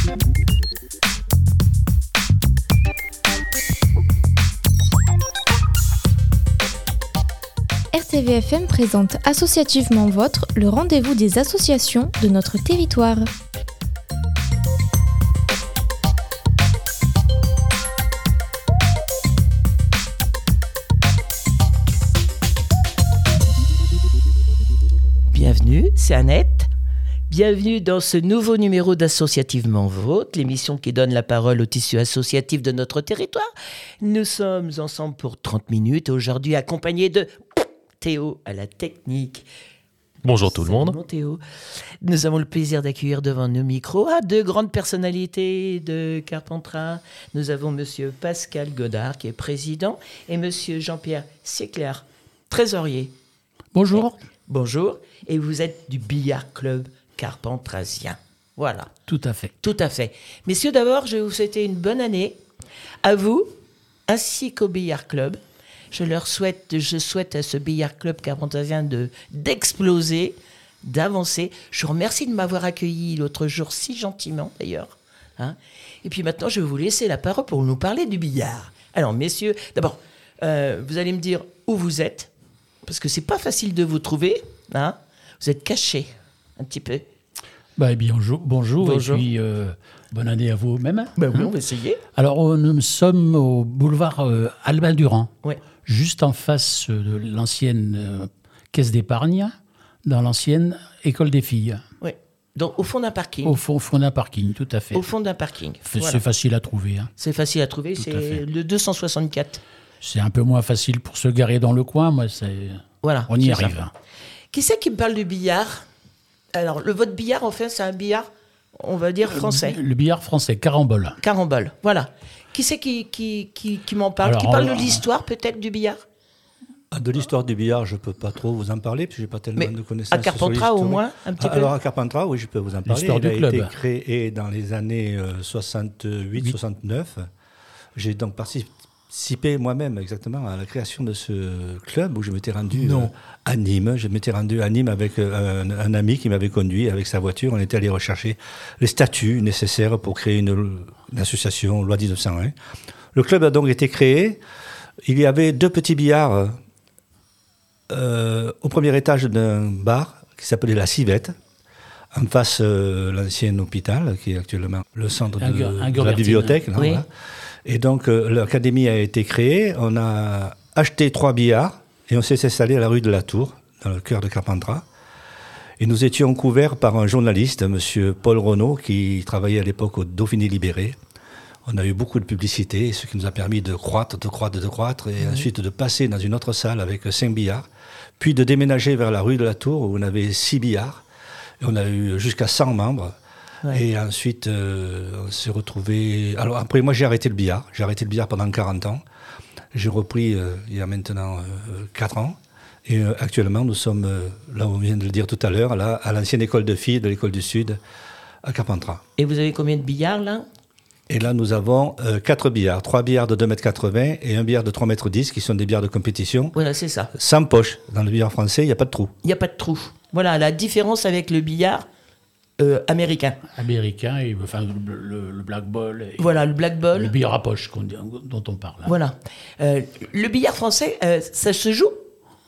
RTVFM présente Associativement Vôtre, le rendez-vous des associations de notre territoire. Bienvenue, c'est Annette. Bienvenue dans ce nouveau numéro d'Associativement Vôtre, l'émission qui donne la parole au tissu associatif de notre territoire. Nous sommes ensemble pour 30 minutes, aujourd'hui accompagnés de Théo à la technique. Bonjour tout le monde. Bon Théo. Nous avons le plaisir d'accueillir devant nos micros deux grandes personnalités de Carpentras. Nous avons Monsieur Pascal Godard qui est président et Monsieur Jean-Pierre Sieclair, trésorier. Bonjour. Bonjour. Et vous êtes du billard club carpentrasien. Voilà. Tout à fait. Tout à fait. Messieurs, d'abord, je vais vous souhaiter une bonne année à vous ainsi qu'au billard club. Je souhaite à ce billard club carpentrasien d'exploser, d'avancer. Je vous remercie de m'avoir accueilli l'autre jour si gentiment d'ailleurs. Et puis maintenant, je vais vous laisser la parole pour nous parler du billard. Alors, messieurs, d'abord, vous allez me dire où vous êtes, parce que c'est pas facile de vous trouver. Vous êtes cachés un petit peu. Eh bien, bonjour. Et puis bonne année à vous-même. Oui, on va essayer. Alors, nous sommes au boulevard Albin Durand, juste en face de l'ancienne caisse d'épargne, dans l'ancienne école des filles. Oui, donc au fond d'un parking. Au fond d'un parking, tout à fait. Au fond d'un parking. C'est facile à trouver. C'est facile à trouver, Tout c'est à fait. le 264. C'est un peu moins facile pour se garer dans le coin, on y arrive. Ça. Qui c'est qui me parle du billard ? Alors, votre billard, en fait, c'est un billard, on va dire, français. Le billard français, carambole. Carambole, voilà. Qui c'est qui m'en parle ? Alors, qui parle de l'histoire, peut-être, du billard ? De l'histoire du billard, je ne peux pas trop vous en parler, parce que je n'ai pas tellement de connaissances. À Carpentras, au moins, un petit peu ? Alors, à Carpentras, oui, je peux vous en parler. L'histoire du club. Il a été créé dans les années 68-69. J'ai donc participé moi-même exactement à la création de ce club où je m'étais rendu à Nîmes. Je m'étais rendu à Nîmes avec un ami qui m'avait conduit avec sa voiture. On était allé rechercher les statuts nécessaires pour créer une association loi 1901. Le club a donc été créé. Il y avait 2 petits billards au premier étage d'un bar qui s'appelait La Civette, en face l'ancien hôpital qui est actuellement le centre de la bibliothèque. Là, oui. Voilà. Et donc, l'académie a été créée. On a acheté 3 billards et on s'est installé à la rue de la Tour, dans le cœur de Carpentras. Et nous étions couverts par un journaliste, M. Paul Renaud, qui travaillait à l'époque au Dauphiné Libéré. On a eu beaucoup de publicité, ce qui nous a permis de croître, et ensuite de passer dans une autre salle avec 5 billards, puis de déménager vers la rue de la Tour, où on avait 6 billards. Et on a eu jusqu'à 100 membres. Ouais. Et ensuite, on s'est retrouvés... Alors après, moi, j'ai arrêté le billard. J'ai arrêté le billard pendant 40 ans. J'ai repris il y a maintenant 4 ans. Et actuellement, nous sommes, là où on vient de le dire tout à l'heure, là, à l'ancienne école de filles de l'école du Sud, à Carpentras. Et vous avez combien de billards, là ? Et là, nous avons 4 billards. 3 billards de 2,80 m et un billard de 3,10 m, qui sont des billards de compétition. Voilà, c'est ça. Sans poche. Dans le billard français, il n'y a pas de trou. Il n'y a pas de trou. Voilà, la différence avec le billard... américain. Américain, et enfin le black ball. Voilà, le black ball. Le billard à poche dont on parle. Voilà. Le billard français, ça se joue comment ?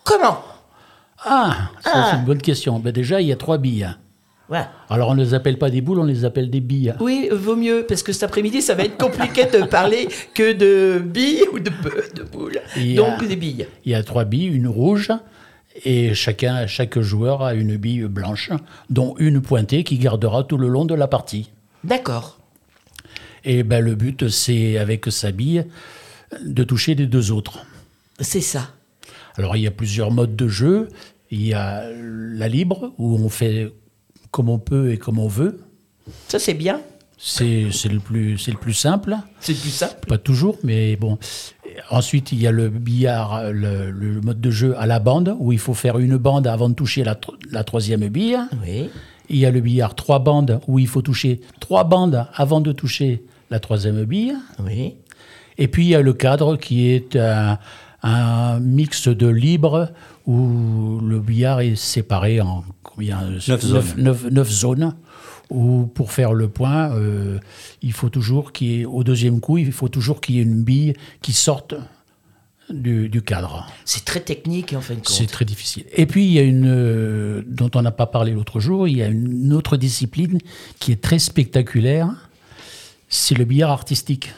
C'est une bonne question. Déjà, il y a 3 billes. Ouais. Alors, on ne les appelle pas des boules, on les appelle des billes. Oui, vaut mieux, parce que cet après-midi, ça va être compliqué de parler que de billes ou de boules. Donc, des billes. Il y a 3 billes, une rouge... Et chaque joueur a une bille blanche, dont une pointée qui gardera tout le long de la partie. D'accord. Et le but, c'est, avec sa bille, de toucher les 2 autres. C'est ça. Alors, il y a plusieurs modes de jeu. Il y a la libre, où on fait comme on peut et comme on veut. Ça, c'est bien. C'est le plus simple. C'est le plus simple. Pas toujours, mais bon... Ensuite, il y a le billard, le mode de jeu à la bande, où il faut faire une bande avant de toucher la 3e bille. Oui. Il y a le billard 3 bandes, où il faut toucher 3 bandes avant de toucher la 3e bille. Oui. Et puis, il y a le cadre, qui est un mix de libre où le billard est séparé en 9 zones. Où pour faire le point, il faut toujours qu'il y ait, au deuxième coup, il faut toujours qu'il y ait une bille qui sorte du cadre. C'est très technique en fin de compte. C'est très difficile. Et puis il y a une dont on n'a pas parlé l'autre jour, il y a une autre discipline qui est très spectaculaire, c'est le billard artistique.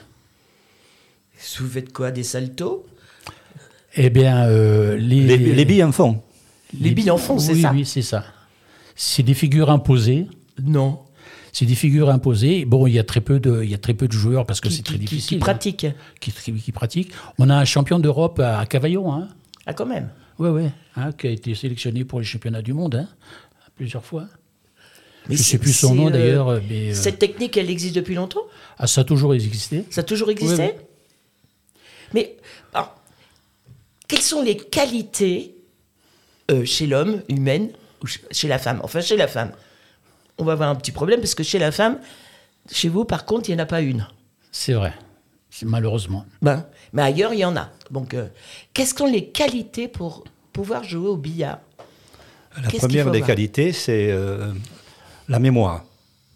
Vous faites quoi, des saltos? Eh bien, les billes en font. Les billes en font, c'est ça? Oui, c'est ça. C'est des figures imposées. Non. C'est des figures imposées. Bon, il y a très peu de joueurs parce que c'est très difficile. Qui pratiquent. Qui pratiquent. On a un champion d'Europe à Cavaillon. Hein. Ah, quand même. Oui, qui a été sélectionné pour les championnats du monde plusieurs fois. Mais je ne sais plus son nom d'ailleurs. Cette technique, elle existe depuis longtemps? Ah, ça a toujours existé. Ça a toujours existé? Oui. Mais alors, quelles sont les qualités chez l'homme, humaine, ou chez la femme? Enfin, chez la femme. On va avoir un petit problème parce que chez la femme, chez vous, par contre, il n'y en a pas une. C'est vrai, malheureusement. Mais ailleurs, il y en a. Donc, quelles sont les qualités pour pouvoir jouer au billard? La première des qualités, c'est la mémoire.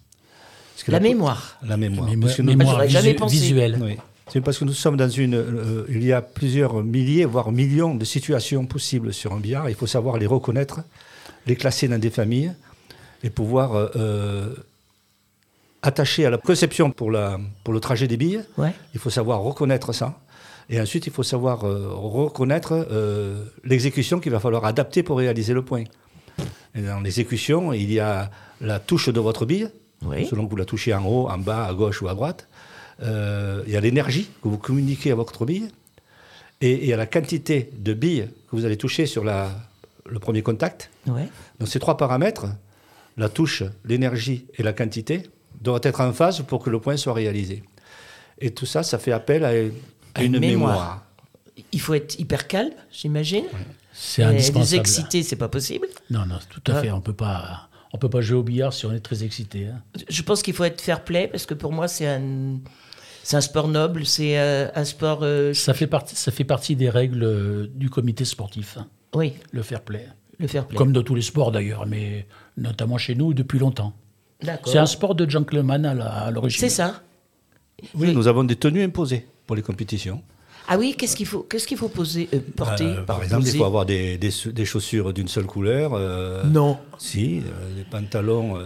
La mémoire. La mémoire. Mémoire visuelle. Oui. C'est parce que nous sommes dans il y a plusieurs milliers, voire millions de situations possibles sur un billard. Il faut savoir les reconnaître, les classer dans des familles et pouvoir attacher à la conception pour le trajet des billes. Ouais. Il faut savoir reconnaître ça. Et ensuite, il faut savoir reconnaître l'exécution qu'il va falloir adapter pour réaliser le point. Et dans l'exécution, il y a la touche de votre bille, selon que vous la touchez en haut, en bas, à gauche ou à droite. Il y a l'énergie que vous communiquez à votre bille. Et il y a la quantité de billes que vous allez toucher sur le premier contact. Ouais. Donc ces trois paramètres, la touche, l'énergie et la quantité, doivent être en phase pour que le point soit réalisé. Et tout ça, ça fait appel à une mémoire. Il faut être hyper calme, j'imagine. Ouais. C'est indispensable. Les exciter, c'est pas possible. Non, tout à fait. On peut pas jouer au billard si on est très excité. Hein. Je pense qu'il faut être fair play parce que pour moi, c'est un sport noble, c'est un sport. Ça fait partie des règles du comité sportif. Hein. Oui. Le fair play. Le fair play. Comme dans tous les sports d'ailleurs, mais notamment chez nous depuis longtemps. D'accord. C'est un sport de gentleman à l'origine. C'est ça. Oui, nous avons des tenues imposées pour les compétitions. Ah oui, qu'est-ce qu'il faut porter? Par exemple, il faut avoir des chaussures d'une seule couleur. Non. Si, des pantalons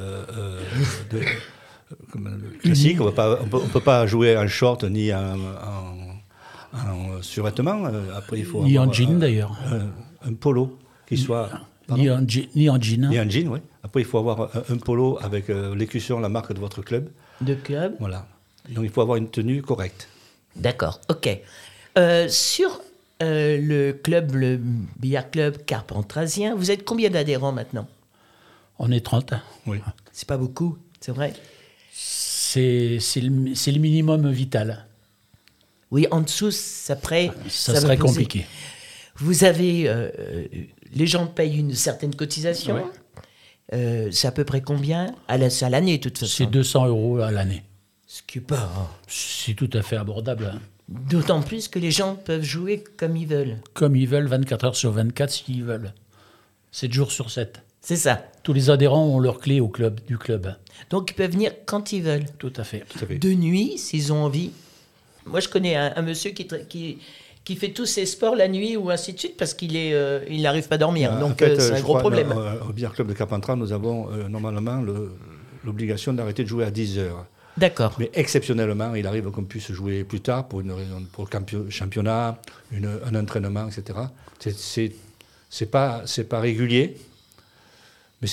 classiques. On ne peut pas jouer en short ni en survêtement. Après, il faut ni en jean d'ailleurs. Un polo qui soit... Ni en jean. Ni en jean, oui. Après, il faut avoir un polo avec l'écusson, la marque de votre club. De club. Voilà. Donc, il faut avoir une tenue correcte. D'accord, ok. Sur le billard club carpentrasien, vous êtes combien d'adhérents maintenant? On est 30. Oui. C'est pas beaucoup, c'est vrai? C'est le minimum vital. Oui, en dessous, ça serait compliqué. Vous avez... les gens payent une certaine cotisation. Ouais. C'est à peu près combien? À l'année, de toute façon. C'est 200 € à l'année. Ce qui est pas... C'est tout à fait abordable. Hein. D'autant plus que les gens peuvent jouer comme ils veulent. Comme ils veulent, 24 heures sur 24, s'ils veulent. 7 jours sur 7. C'est ça. Tous les adhérents ont leur clé du club. Donc ils peuvent venir quand ils veulent. Tout à fait. De nuit, s'ils ont envie. Moi, je connais un monsieur qui fait tous ses sports la nuit ou ainsi de suite parce qu'il n'arrive pas à dormir. Donc en fait, c'est un gros problème. Au billard club de Carpentras, nous avons normalement l'obligation d'arrêter de jouer à 10 heures. D'accord. Mais exceptionnellement, il arrive qu'on puisse jouer plus tard pour une raison, pour le championnat, un entraînement, etc. C'est pas régulier, mais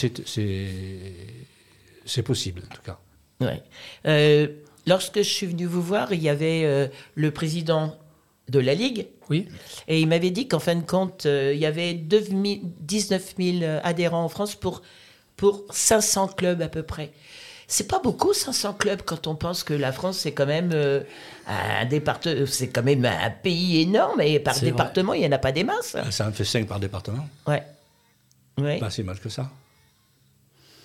c'est possible en tout cas. Ouais. Lorsque je suis venu vous voir, il y avait le président de la Ligue. Oui. Et il m'avait dit qu'en fin de compte, il y avait 19 000 adhérents en France pour 500 clubs à peu près. C'est pas beaucoup, 500 clubs, quand on pense que la France, c'est quand même c'est quand même un pays énorme, et par département, il n'y en a pas des masses. Ça en fait 5 par département. Ouais. Pas si mal que ça.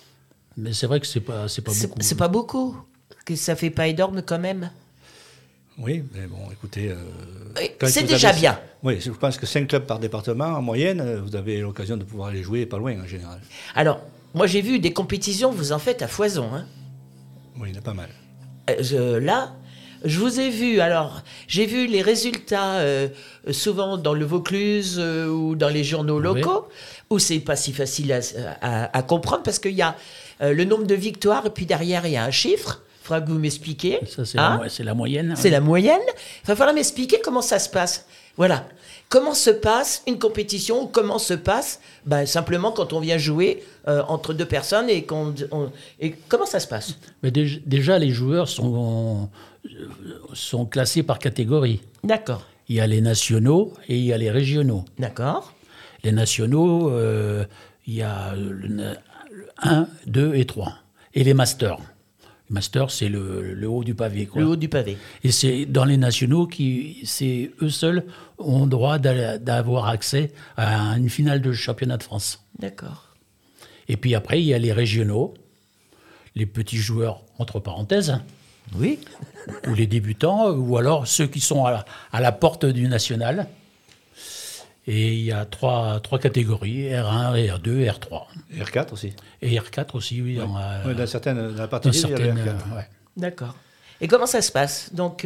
Mais c'est vrai que c'est pas beaucoup. C'est pas beaucoup. Que ça fait pas énorme quand même. Oui, mais bon, écoutez... c'est déjà bien. Oui, je pense que 5 clubs par département, en moyenne, vous avez l'occasion de pouvoir aller jouer pas loin, en général. Alors, moi j'ai vu des compétitions, vous en faites à foison. Hein. Oui, il y en a pas mal. Là, je vous ai vu, alors, j'ai vu les résultats souvent dans le Vaucluse ou dans les journaux locaux, où c'est pas si facile à comprendre, parce qu'il y a le nombre de victoires, et puis derrière, il y a un chiffre. Il faudra que vous m'expliquiez. Ça, c'est la moyenne. C'est la moyenne. Il va falloir m'expliquer comment ça se passe. Voilà. Comment se passe une compétition, ou comment se passe simplement quand on vient jouer entre deux personnes et comment ça se passe? Mais déjà, les joueurs sont classés par catégorie. D'accord. Il y a les nationaux et il y a les régionaux. D'accord. Les nationaux, il y a le 1, 2 et 3. Et les masters. Le master, c'est le haut du pavé, quoi. Le haut du pavé. Et c'est dans les nationaux c'est eux seuls ont droit d'avoir accès à une finale de championnat de France. D'accord. Et puis après, il y a les régionaux, les petits joueurs, entre parenthèses. Oui. Ou les débutants, ou alors ceux qui sont à la porte du national. Et il y a trois catégories, R1, R2, R3. Et R4 aussi. Et R4 aussi, oui. Oui, dans la partie il y a le R4. D'accord. Et comment ça se passe? Donc,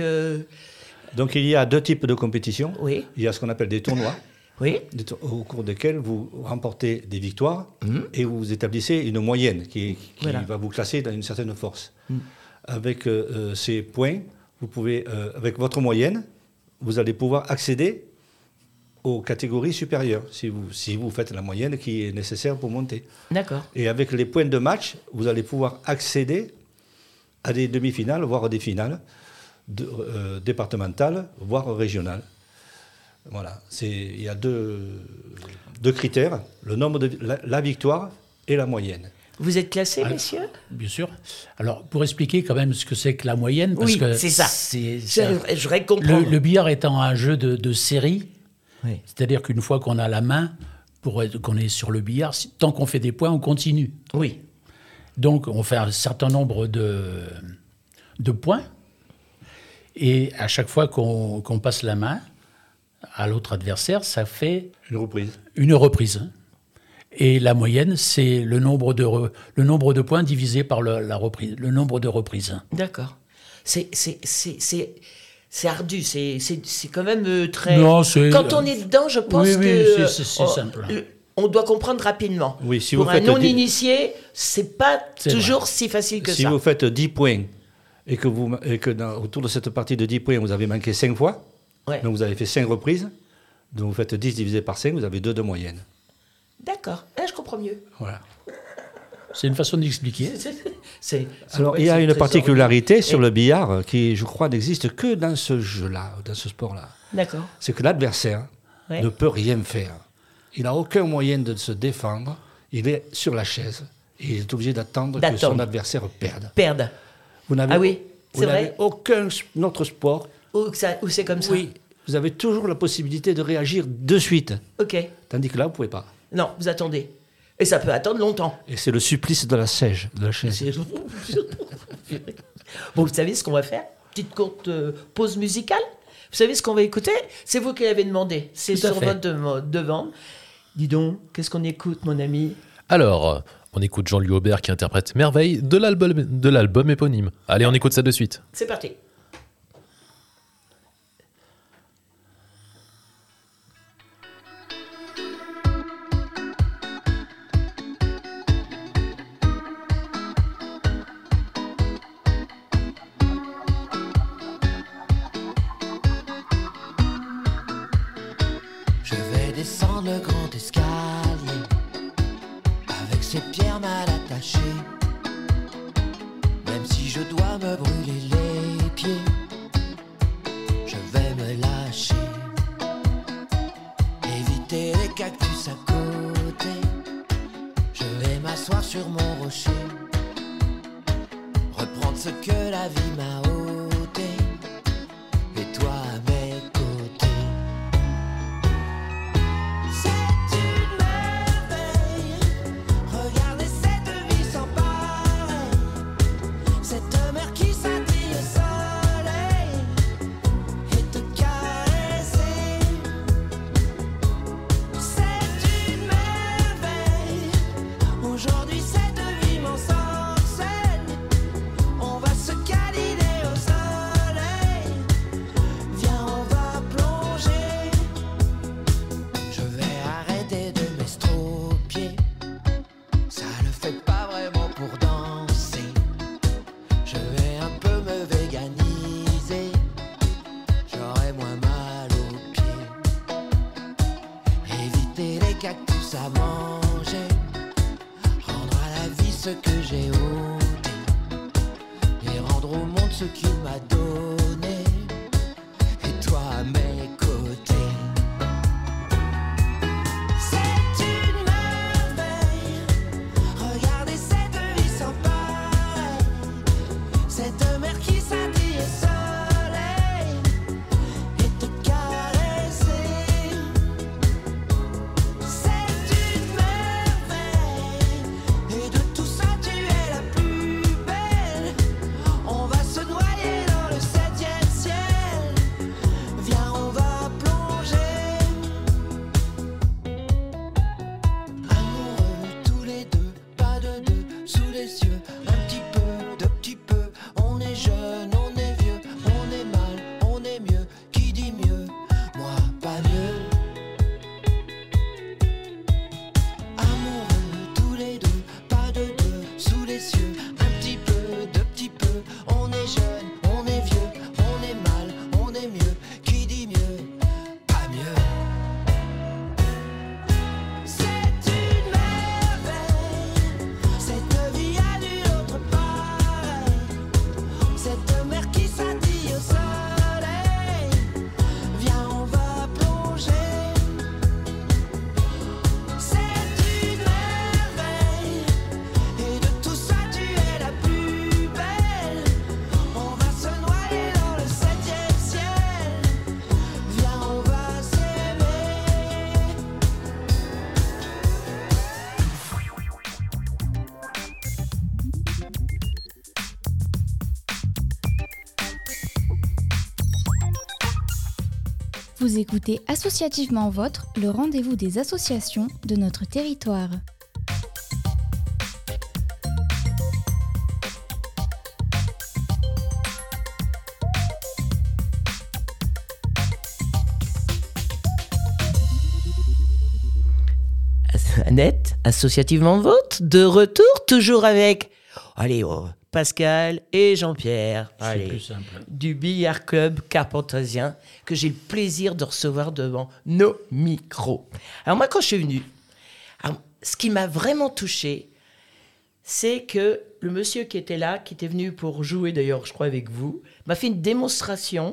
il y a 2 types de compétitions. Oui. Il y a ce qu'on appelle des tournois, oui. Au cours desquels vous remportez des victoires et vous établissez une moyenne qui va vous classer dans une certaine force. Avec ces points, vous pouvez, avec votre moyenne, vous allez pouvoir accéder aux catégories supérieures, si vous faites la moyenne qui est nécessaire pour monter. D'accord. Et avec les points de match, vous allez pouvoir accéder à des demi-finales, voire des finales départementales, voire régionales. Voilà. Il y a deux critères, le nombre la victoire et la moyenne. Vous êtes classés, messieurs? Bien sûr. Alors, pour expliquer quand même ce que c'est que la moyenne, parce que c'est ça. Je voudrais comprendre. Le billard étant un jeu de série, oui. C'est-à-dire qu'une fois qu'on a la main, qu'on est sur le billard, tant qu'on fait des points, on continue. Oui. Donc, on fait un certain nombre de points. Et à chaque fois qu'on passe la main à l'autre adversaire, ça fait... Une reprise. Et la moyenne, c'est le nombre de points divisé par la reprise, le nombre de reprises. D'accord. C'est ardu, c'est quand même très... Non, quand on est dedans, je pense que... c'est simple. On doit comprendre rapidement. Oui, si pour un non-initié, c'est pas toujours si facile que ça. Si vous faites 10 points et que autour de cette partie de 10 points, vous avez manqué 5 fois, donc vous avez fait 5 reprises, donc vous faites 10 divisé par 5, vous avez 2 de moyenne. D'accord, là je comprends mieux. Voilà. C'est une façon d'expliquer. Alors, il y a une particularité sur le billard qui, je crois, n'existe que dans ce jeu-là, dans ce sport-là. D'accord. C'est que l'adversaire ne peut rien faire. Il n'a aucun moyen de se défendre. Il est sur la chaise et il est obligé d'attendre que son adversaire perde. Vous n'avez aucun autre sport où c'est comme ça. Oui, vous avez toujours la possibilité de réagir de suite. Ok. Tandis que là, vous ne pouvez pas. Non, vous attendez. Et ça peut attendre longtemps. Et c'est le supplice de la chaise. Bon, vous savez ce qu'on va faire? Petite courte pause musicale. Vous savez ce qu'on va écouter? C'est vous qui l'avez demandé. C'est sur votre demande. Dis donc, qu'est-ce qu'on écoute, mon ami? Alors, on écoute Jean-Louis Aubert qui interprète Merveille de l'album éponyme. Allez, on écoute ça de suite. C'est parti. Descendre le grand escalier avec ses pierres mal attachées. Même si je dois me brûler les pieds, je vais me lâcher. Éviter les cactus à côté, je vais m'asseoir sur mon rocher. Reprendre ce que la vie m'a ôté, et toi à mes côtés. ce que j'ai ôté et rendre au monde ce qu'il m'a donné. Et toi à mes côtés. C'est une merveille. Regardez cette vie sans pareil. Cette mer qui scintille au soleil et te caresser. C'est une merveille. Et de tout ça tu es la plus belle. On va se noyer dans le 7e ciel. Viens on va plonger. Amoureux tous les deux, pas de deux, sous les yeux. Un petit peu, de petit peu. On est jeune, on est vieux. On est mal, on est mieux. Qui dit mieux? Moi pas mieux. Amoureux tous les deux, pas de deux, sous les cieux. Un petit peu, de petit peu. On est jeune, on est vieux. On est mal, on est mieux. Qui dit mieux? Pas mieux. C'est une merveille. Cette vie a nulle autre pareil. Cette mer qui scintille au soleil. Viens on va plonger. C'est une merveille. Et de tout ça tu es la plus belle. On va se noyer dans le 7e ciel. Viens on va s'aimer. Vous écoutez Associativement Vôtre, le rendez-vous des associations de notre territoire. Annette, associativement vôtre, de retour, toujours avec Pascal et Jean-Pierre. C'est Allez, plus simple. du billard club carpentasien que j'ai le plaisir de recevoir devant nos micros. Alors moi, quand je suis venu, ce qui m'a vraiment touché, c'est que le monsieur qui était là, qui était venu pour jouer d'ailleurs, je crois, avec vous, m'a fait une démonstration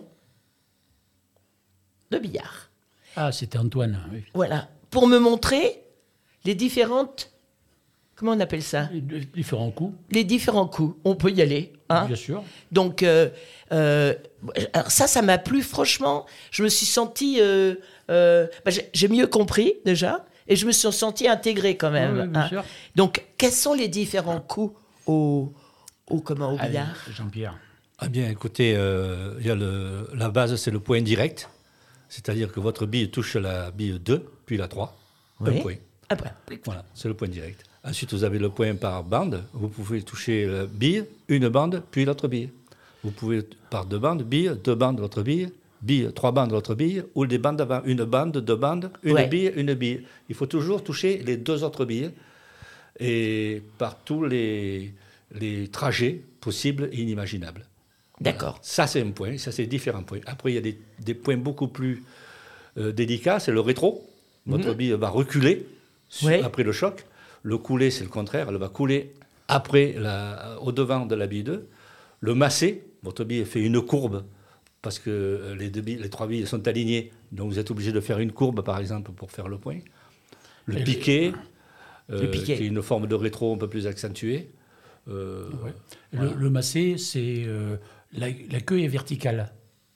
de billard. Ah, c'était Antoine, oui. Voilà, pour me montrer les différentes... Comment on appelle ça? Les différents coups, Les différents coups. On peut y aller. Hein? bien sûr. Donc, alors ça m'a plu, franchement. Je me suis senti... j'ai mieux compris, déjà. Et je me suis senti intégré, quand même. Oui, bien hein. sûr. Donc, quels sont les différents coups au Allez, billard? Jean-Pierre. Ah bien, écoutez, il y a la base, c'est le point direct. C'est-à-dire que votre bille touche la bille 2, puis la 3. Oui. Un point. Après. Voilà, c'est le point direct. Ensuite, vous avez le point par bande. Vous pouvez toucher la bille, une bande, puis l'autre bille. Vous pouvez par deux bandes, deux bandes, l'autre bille, trois bandes, l'autre bille, ou des bandes avant, une bande, deux bandes, une bille, une bille. Il faut toujours toucher les deux autres billes et par tous les trajets possibles et inimaginables. D'accord. Voilà. Ça, c'est un point. Ça, c'est différents points. Après, il y a des points beaucoup plus délicats. C'est le rétro. Votre bille va reculer après le choc. Le couler, c'est le contraire. Elle va couler au-devant de la bille 2. Le masser, votre bille fait une courbe parce que les trois billes sont alignées. Donc, vous êtes obligé de faire une courbe, par exemple, pour faire le point. Le piqué, qui est une forme de rétro un peu plus accentuée. Voilà. Le massé, c'est la queue est verticale.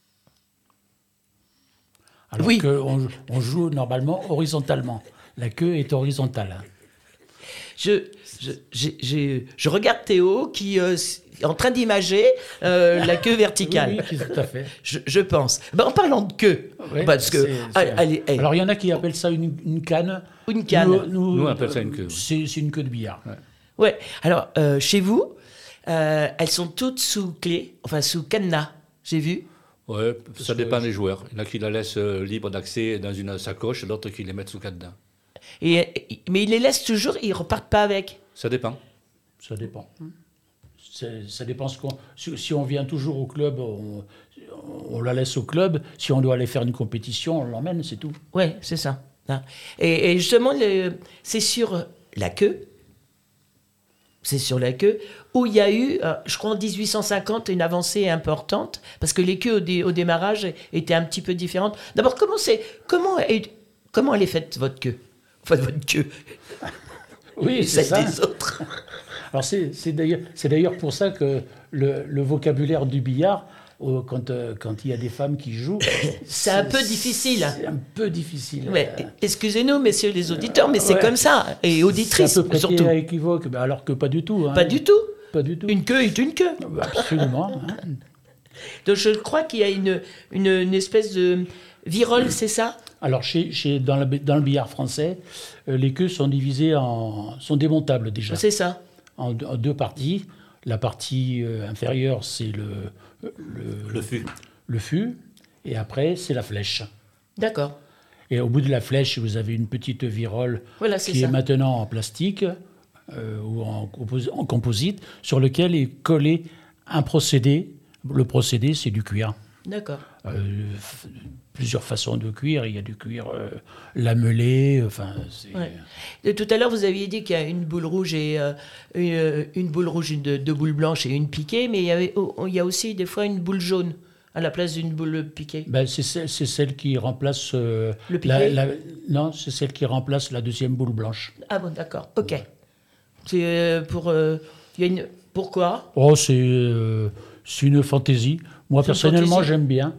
Alors qu'on joue normalement horizontalement. La queue est horizontale. Je regarde Théo qui est en train d'imager la queue verticale. Oui, tout à fait. Je pense. En parlant de queue, parce que... Allez. Alors, il y en a qui appellent ça une canne. Une canne. Nous, on appelle ça une queue. C'est une queue de billard. Ouais. Alors, chez vous, elles sont toutes sous clé, enfin sous cadenas, j'ai vu. Oui, ça dépend des joueurs. Il y en a qui la laissent libre d'accès dans une sacoche, d'autres qui les mettent sous cadenas. Mais ils les laissent toujours, ils repartent pas avec. Ça dépend. Ça dépend. Ça dépend si on vient toujours au club, on la laisse au club. Si on doit aller faire une compétition, on l'emmène, c'est tout. Oui, c'est ça. Et justement, c'est sur la queue. c'est sur la queue, où il y a eu, je crois en 1850, une avancée importante, parce que les queues au démarrage étaient un petit peu différentes. D'abord, comment elle est faite, votre queue? Enfin, votre queue, Oui, c'est celle ça. des autres. Alors c'est d'ailleurs pour ça que le vocabulaire du billard, quand il y a des femmes qui jouent, C'est un peu difficile. C'est un peu difficile. Ouais, excusez-nous, messieurs les auditeurs, mais c'est Ouais. comme ça. Et auditrices, C'est un peu prêté surtout. à équivoque, mais alors que pas du tout. Hein. Pas du tout. Pas du tout. Une queue est une queue. Absolument. hein. Donc je crois qu'il y a une espèce de virole, c'est ça? Alors dans le billard français, les queues sont divisées sont démontables déjà C'est ça. en deux parties. La partie inférieure, c'est Le fût. le fût, et après c'est la flèche. D'accord. Et au bout de la flèche, vous avez une petite virole Voilà, c'est qui ça. est maintenant en plastique ou en composite, sur lequel est collé un procédé. Le procédé, c'est du cuir. D'accord. Plusieurs façons de cuir. Il y a du cuir lamelé. Enfin, Ouais. Et tout à l'heure, vous aviez dit qu'il y a une boule rouge et une boule rouge, deux boules blanches et une piquée, mais il y a aussi des fois une boule jaune à la place d'une boule piquée. Ben, c'est celle qui remplace Le piqué non, c'est celle qui remplace la deuxième boule blanche. Ah bon, d'accord. Ok. C'est il y a une. Pourquoi? Oh, c'est une fantaisie. Moi, C'est une personnellement, fantaisie. j'aime bien.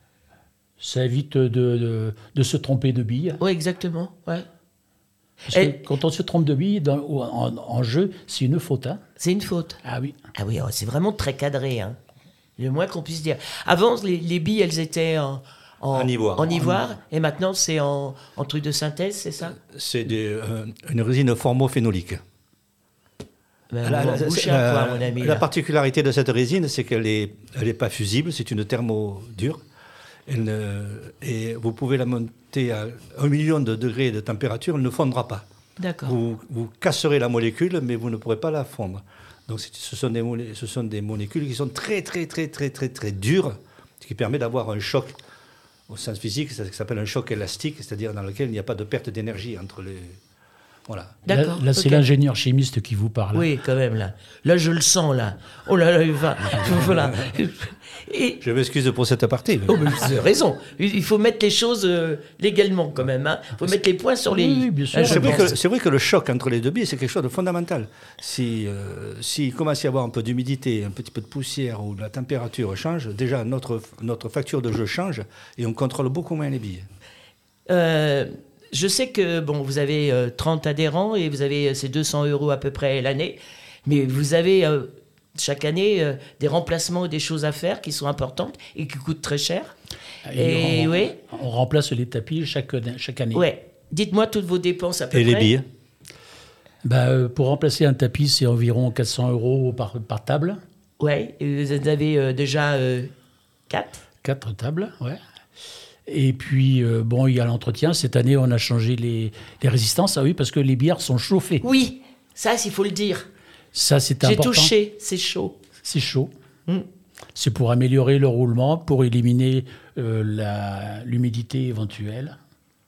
Ça évite de se tromper de bille. Oui, exactement. Ouais. Parce Et- que quand on se trompe de bille en jeu, c'est une faute. Hein. C'est une faute. Ah oui. Ah oui, c'est vraiment très cadré, hein. Le moins qu'on puisse dire. Avant, les billes, elles étaient En ivoire. En ivoire, et maintenant, c'est en truc de synthèse, c'est ça? C'est une résine formophénolique. Ben, on bouche un poids, mon ami. La là. particularité de cette résine, c'est qu'elle est pas fusible, c'est une thermodure. Et vous pouvez la monter à 1 million de degrés de température, elle ne fondra pas. D'accord. Vous casserez la molécule, mais vous ne pourrez pas la fondre. Donc ce sont des molécules qui sont très, très, très, très, très, très dures, ce qui permet d'avoir un choc au sens physique, ça s'appelle un choc élastique, c'est-à-dire dans lequel il n'y a pas de perte d'énergie entre les... Voilà. D'accord. Là, c'est ok. l'ingénieur chimiste qui vous parle. Oui, quand même, là. Là, je le sens, là. Oh là là, il va. Voilà. Et, Je m'excuse pour cette partie. mais- oh, mais vous avez raison. Il faut mettre les choses légalement, quand même. Hein. Il faut mettre les points sur les Oui, i. bien sûr. Hein, je C'est vrai, pense. c'est vrai que le choc entre les deux billes, c'est quelque chose de fondamental. S'il commence à y avoir un peu d'humidité, un petit peu de poussière ou la température change, déjà notre facture de jeu change et on contrôle beaucoup moins les billes. Je sais que bon, vous avez 30 adhérents et vous avez ces 200 € à peu près l'année, mais vous avez chaque année des remplacements et des choses à faire qui sont importantes et qui coûtent très cher. Et oui, On remplace les tapis chaque année. ouais. Dites-moi toutes vos dépenses à peu Et près. les billes Pour remplacer un tapis, c'est environ 400 € par table. Ouais, et vous en avez déjà 4. 4 tables, ouais. Et puis, il y a l'entretien. Cette année, on a changé les résistances. Ah oui, parce que les billards sont chauffés. Oui, ça, il faut le dire. Ça, c'est J'ai important. touché, c'est chaud. C'est chaud. Mm. C'est pour améliorer le roulement, pour éliminer l'humidité éventuelle.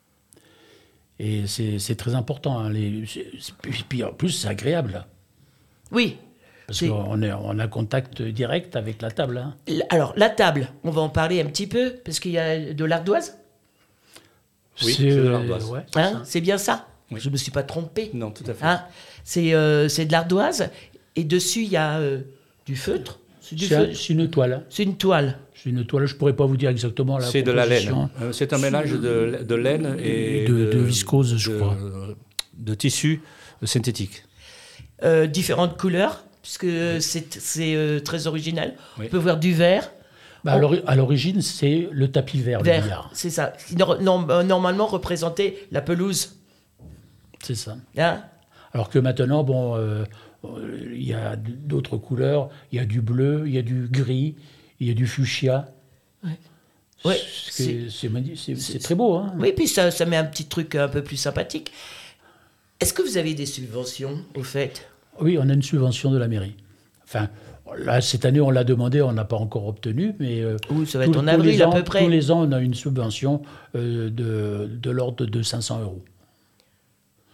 Et c'est très important. Hein, puis en plus, c'est agréable. Oui. Parce C'est- qu'on a contact direct avec la table. Hein. Alors, la table, on va en parler un petit peu, parce qu'il y a de l'ardoise. Oui, C'est c'est de l'ardoise. ouais, Hein, c'est bien ça. Oui. Je ne me suis pas trompé. Non, tout à fait. Hein, c'est de l'ardoise. Et dessus, il y a du feutre. C'est du c'est feutre. c'est une toile. C'est une toile. C'est une toile. Je pourrais pas vous dire exactement la C'est de la composition. laine. C'est un mélange de laine et De viscose, je crois. De tissu synthétique. Différentes couleurs, puisque c'est très original. Oui. On peut voir du vert. À l'origine, c'est le tapis vert, le Vert, billard. c'est ça. Qui normalement représentait la pelouse. C'est ça. Hein. Alors que maintenant, il y a d'autres couleurs. Il y a du bleu, il y a du gris, il y a du fuchsia. Ouais, C'est très beau. Hein. Oui, puis ça met un petit truc un peu plus sympathique. Est-ce que vous avez des subventions, au fait? Oui, on a une subvention de la mairie. Enfin, là, cette année, on l'a demandé, on n'a pas encore obtenu, mais Oui, ça va être en avril à peu près. tous les ans, on a une subvention de l'ordre de 500 €.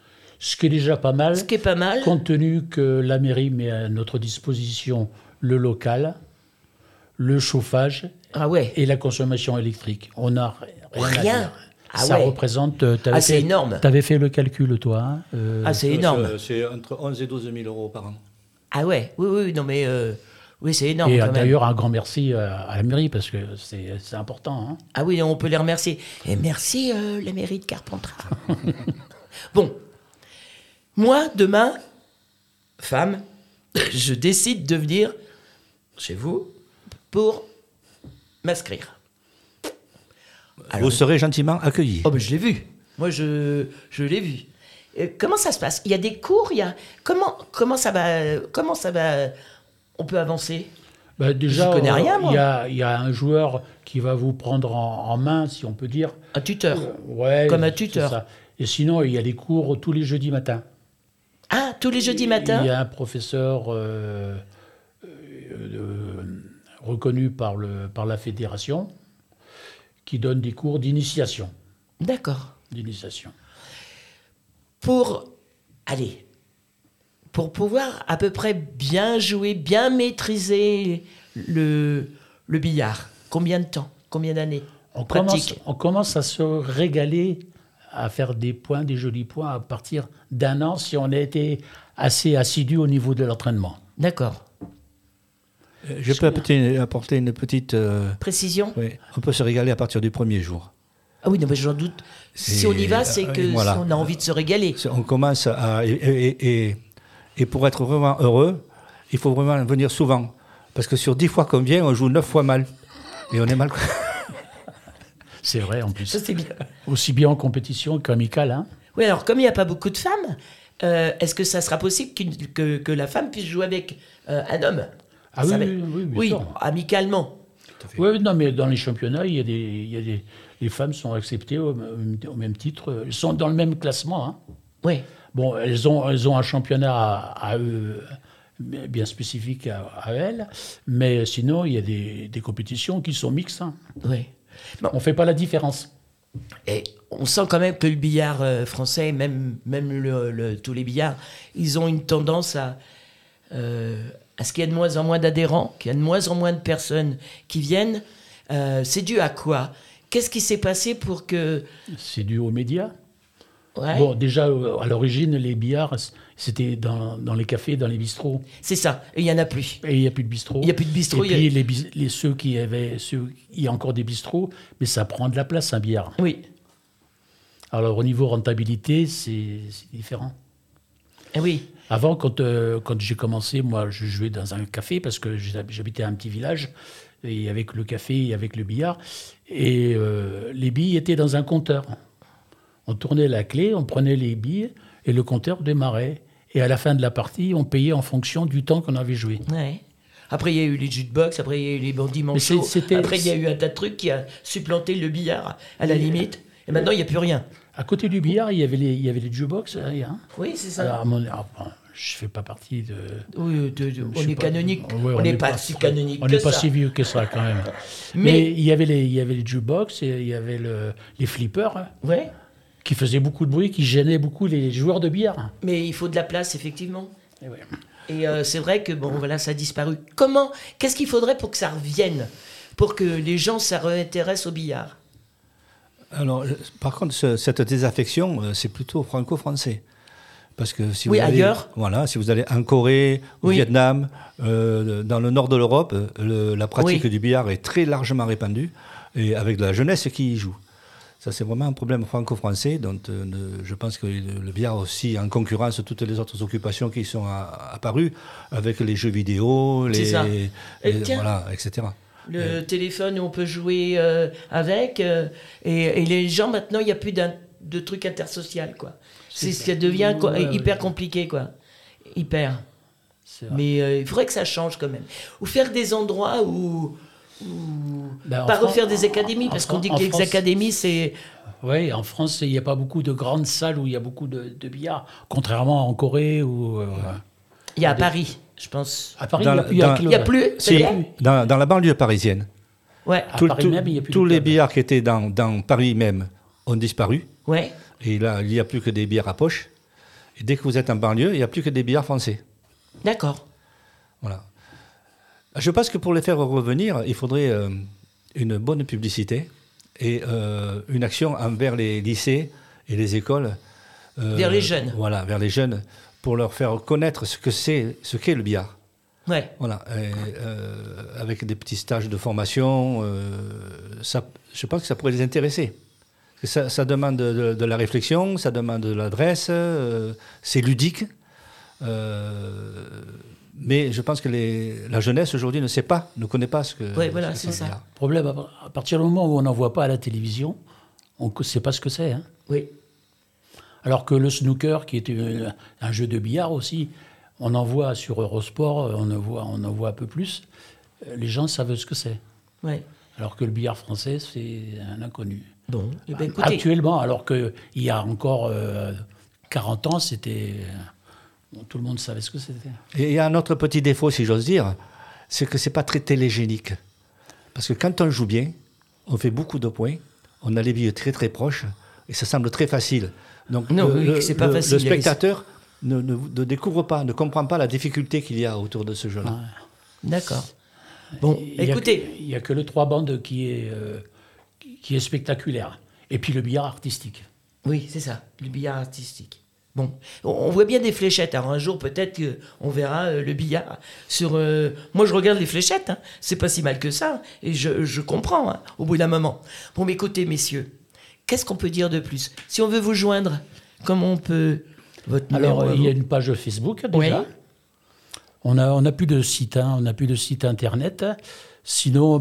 Ce qui est déjà pas mal, Ce qui est pas mal. compte tenu que la mairie met à notre disposition le local, le chauffage Ah ouais. et la consommation électrique. On n'a rien à Rien. dire. Ah Ça ouais. représente... Ah, c'est énorme. Tu avais fait le calcul, toi, hein, Ah, c'est énorme. C'est entre 11 et 12 000 euros par an. Ah ouais. Oui, non mais oui, c'est énorme Et quand même. d'ailleurs, un grand merci à la mairie, parce que c'est important. Hein. Ah oui, on peut les remercier. Et merci la mairie de Carpentras. Bon, moi demain, femme, je décide de venir chez vous pour m'inscrire. Vous serez gentiment accueillis. Oh ben je l'ai vu. Moi je l'ai vu. Comment ça se passe? Il y a des cours, comment ça va on peut avancer? Bah, déjà, J'y connais rien, moi. il y a un joueur qui va vous prendre en main, si on peut dire. Un tuteur. Ouais, Comme un c'est tuteur. ça. Et sinon, il y a des cours tous les jeudis matins. Ah, tous les jeudis matins? Il y a un professeur reconnu par la fédération qui donne des cours d'initiation. D'accord. Pour pouvoir à peu près bien jouer, bien maîtriser le billard, combien de temps? Combien d'années? On Pratique. commence à se régaler, à faire des points, des jolis points à partir d'un an si on a été assez assidu au niveau de l'entraînement. D'accord. Je peux apporter une petite... Précision? oui, on peut se régaler à partir du premier jour. Ah oui, non, mais j'en doute. Si Et, on y va, c'est que voilà. on a envie de se régaler. On commence à... Et pour être vraiment heureux, il faut vraiment venir souvent. Parce que sur 10 fois qu'on vient, on joue 9 fois mal. Et on est mal. C'est vrai en plus. Ça, c'est bien. Aussi bien en compétition qu'amicale. Hein. Oui, alors comme il n'y a pas beaucoup de femmes, est-ce que ça sera possible que la femme puisse jouer avec un homme? Ah Ça oui, va- oui, bien oui, sûr. amicalement. Oui, non, mais dans les championnats, les femmes sont acceptées au même titre. Elles sont dans le même classement. Hein. Oui. Bon, elles ont un championnat à eux, bien spécifique à elles, mais sinon, il y a des compétitions qui sont mixtes. Hein. Oui. Bon. On ne fait pas la différence. Et on sent quand même que le billard français, même tous les billards, ils ont une tendance à ce qu'il y ait de moins en moins d'adhérents, qu'il y ait de moins en moins de personnes qui viennent. C'est dû à quoi? Qu'est-ce qui s'est passé pour que... C'est dû aux médias. Ouais, Bon, déjà, à l'origine, les billards, c'était dans les cafés, dans les bistrots. c'est ça. Et il n'y en a plus. Et il n'y a plus de bistrots. Il n'y a plus de bistrot. Et puis, il y a encore des bistrots, mais ça prend de la place, un billard. Oui. Alors, au niveau rentabilité, c'est différent. Eh oui. Avant, quand j'ai commencé, moi, je jouais dans un café parce que j'habitais à un petit village, et avec le café et avec le billard. Et les billes étaient dans un compteur. On tournait la clé, on prenait les billes, et le compteur démarrait. Et à la fin de la partie, on payait en fonction du temps qu'on avait joué. Ouais. Après, il y a eu les jukebox, après, il y a eu les bandits manchots. c'était- Après, il y a eu un tas de trucs qui a supplanté le billard, à la limite. Et maintenant, il n'y a plus rien. À côté du billard, il y avait les jukebox. Hein. Oui, c'est ça. Alors, je ne fais pas partie de... Oui, je on sais est pas. canonique. Ouais, on n'est pas si canonique On que n'est pas ça. si vieux que ça, quand même. Mais- Mais il y avait les jukebox, et il y avait les flippers, hein, Ouais. qui faisaient beaucoup de bruit, qui gênaient beaucoup les joueurs de billard. Mais il faut de la place, effectivement. Et ouais. Et c'est vrai que, bon, voilà, ça a disparu. Qu'est-ce qu'il faudrait pour que ça revienne? Pour que les gens se réintéressent au billard? Alors, par contre, cette désaffection, c'est plutôt franco-français. Parce que si Oui, vous allez, ailleurs. voilà, si vous allez en Corée, au Oui. Vietnam, dans le nord de l'Europe, la pratique Oui. du billard est très largement répandue, et avec de la jeunesse qui y joue. Ça, c'est vraiment un problème franco-français, dont je pense que le billard aussi en concurrence toutes les autres occupations qui sont apparues, avec les jeux vidéo, C'est ça. Et tiens. voilà, etc. Le téléphone où on peut jouer avec. Et les gens, maintenant, il n'y a plus de trucs intersocial, quoi. Ça devient hyper compliqué, quoi. Hyper. C'est vrai. Mais il faudrait que ça change, quand même. Ou faire des endroits où... Ben, en pas Fran- refaire des académies, parce qu'on dit que les France- académies, c'est... Oui, en France, il n'y a pas beaucoup de grandes salles où il y a beaucoup de billard, contrairement en Corée ou... Il y a à Paris, je pense. À Paris, Dans il n'y a la- plus. dans- avec Il n'y a plus, c'est Si, vrai? dans la banlieue parisienne, Ouais, À Paris même, il y a plus tous de les clubs. billards qui étaient dans Paris même ont disparu. ouais. Et là, il n'y a plus que des bières à poche. Et dès que vous êtes en banlieue, il n'y a plus que des billards français. D'accord. Voilà. Je pense que pour les faire revenir, il faudrait une bonne publicité et une action envers les lycées et les écoles. Vers les jeunes. Voilà, vers les jeunes, pour leur faire connaître ce qu'est le billard. Ouais. Voilà, avec des petits stages de formation, je pense que ça pourrait les intéresser. Parce que ça demande de la réflexion, ça demande de l'adresse, c'est ludique. Mais je pense que la jeunesse aujourd'hui ne connaît pas ce que. Oui, voilà, ce c'est que ça. le billard. Le problème, à partir du moment où on n'en voit pas à la télévision, on ne sait pas ce que c'est. Hein. Oui. Alors que le snooker, qui est un jeu de billard aussi, on en voit sur Eurosport, on en voit un peu plus. Les gens savent ce que c'est. Ouais. Alors que le billard français, c'est un inconnu. Bon, eh ben, écoutez. Actuellement, alors qu'il y a encore 40 ans, c'était... tout le monde savait ce que c'était. Et il y a un autre petit défaut, si j'ose dire, c'est que c'est pas très télégénique. Parce que quand on joue bien, on fait beaucoup de points, on a les billes très très proches, et ça semble très facile. Donc Non, oui, c'est pas facile, le spectateur ne découvre pas, ne comprend pas la difficulté qu'il y a autour de ce jeu-là. Ouais. D'accord. Bon, écoutez. Il n'y a que le 3 bandes qui est spectaculaire. Et puis le billard artistique. Oui, c'est ça, le billard artistique. Bon, on voit bien des fléchettes. Alors un jour, peut-être qu'on verra le billard sur... Moi, je regarde les fléchettes. Hein. C'est pas si mal que ça. Et je comprends, hein, au bout d'un moment. Bon, mais écoutez, messieurs, qu'est-ce qu'on peut dire de plus? Si on veut vous joindre, comment on peut... Votre numéro Alors, à il y a vous une page Facebook, déjà. Oui. On n'a plus de site, hein, on n'a plus de site internet. Sinon,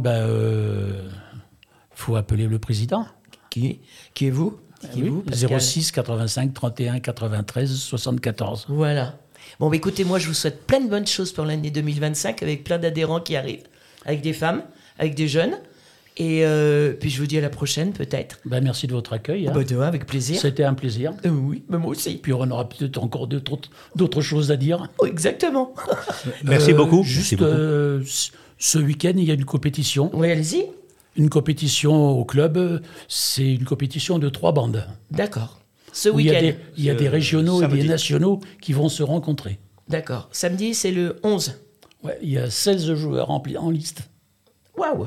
faut appeler le président. Qui est vous? Qui est Oui, vous, Pascal 06 85 31 93 74. Voilà. Bon, bah, écoutez, moi, je vous souhaite plein de bonnes choses pour l'année 2025, avec plein d'adhérents qui arrivent, avec des femmes, avec des jeunes. Et puis, je vous dis à la prochaine, peut-être. Merci de votre accueil. Hein. Demain, avec plaisir. C'était un plaisir. Oui, mais moi aussi. Puis on aura peut-être encore d'autres choses à dire. Oh, exactement. Merci beaucoup. Juste, Merci beaucoup. ce week-end, il y a une compétition. Oui, allez-y. Une compétition au club, c'est une compétition de 3 bandes. D'accord. Ce Où il y a week-end. il y a des régionaux et samedi. des nationaux qui vont se rencontrer. D'accord. Samedi, c'est le 11. Ouais, il y a 16 joueurs en liste. Waouh.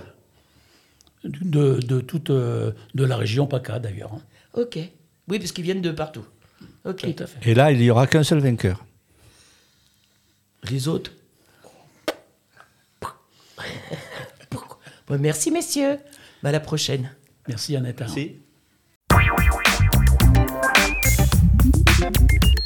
De toute de la région PACA, d'ailleurs. Hein. Ok. Oui, parce qu'ils viennent de partout. Ok. Tout à fait. Et là, il n'y aura qu'un seul vainqueur. Les autres. Bon, merci, messieurs. À la prochaine. Merci, Annette. Merci.